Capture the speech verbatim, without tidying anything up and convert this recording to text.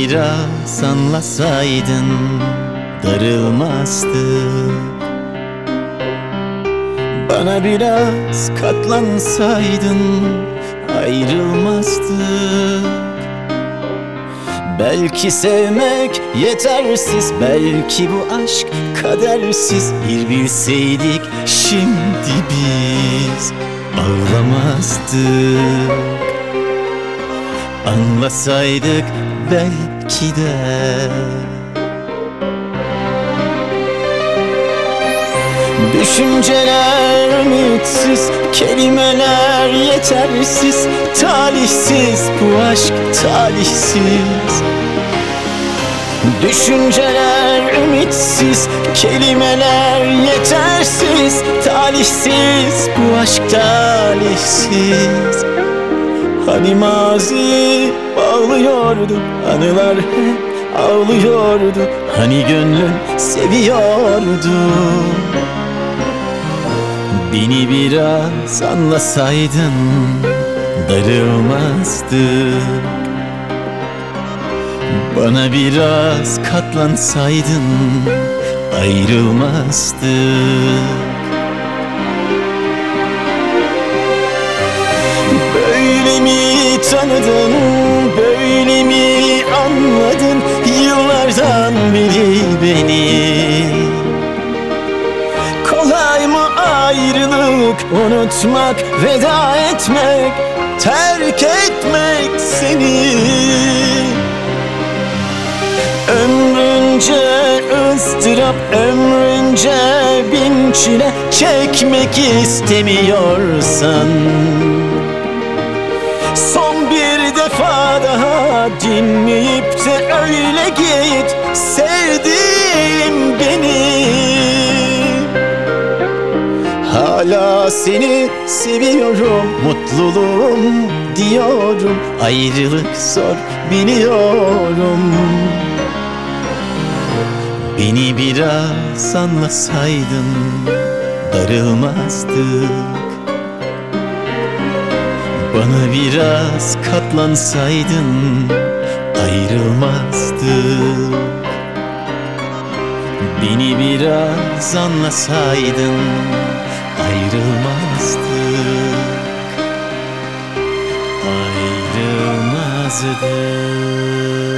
biraz anlasaydın darılmazdık. Bana biraz katlansaydın ayrılmazdık. Belki sevmek yetersiz, belki bu aşk kadersiz. Bir bilseydik şimdi biz ağlamazdık. Anlasaydık belki de. Düşünceler ümitsiz, kelimeler yetersiz. Talihsiz bu aşk, talihsiz. Düşünceler ümitsiz, kelimeler yetersiz. Talihsiz bu aşk, talihsiz. Hani mazi bağlıyordu, anılar hep ağlıyordu. Hani gönlün seviyordu. Beni biraz anlasaydın darılmazdık. Bana biraz katlansaydın ayrılmazdık. Böyle mi tanıdın, böyle mi anladın yıllardan beri beni? Kolay mı ayrılık, unutmak, veda etmek, terk etmek seni? Ömrünce ıstırap, ömrünce bin çile çekmek istemiyorsan, son bir defa daha dinleyip de öyle git. Sevdiğim beni, hala seni seviyorum, mutluluğum diyorum. Ayrılık zor biliyorum. Beni biraz anlasaydın darılmazdık. Bana biraz katlansaydın ayrılmazdık. Beni biraz anlasaydın ayrılmazdık. Ayrılmazdık.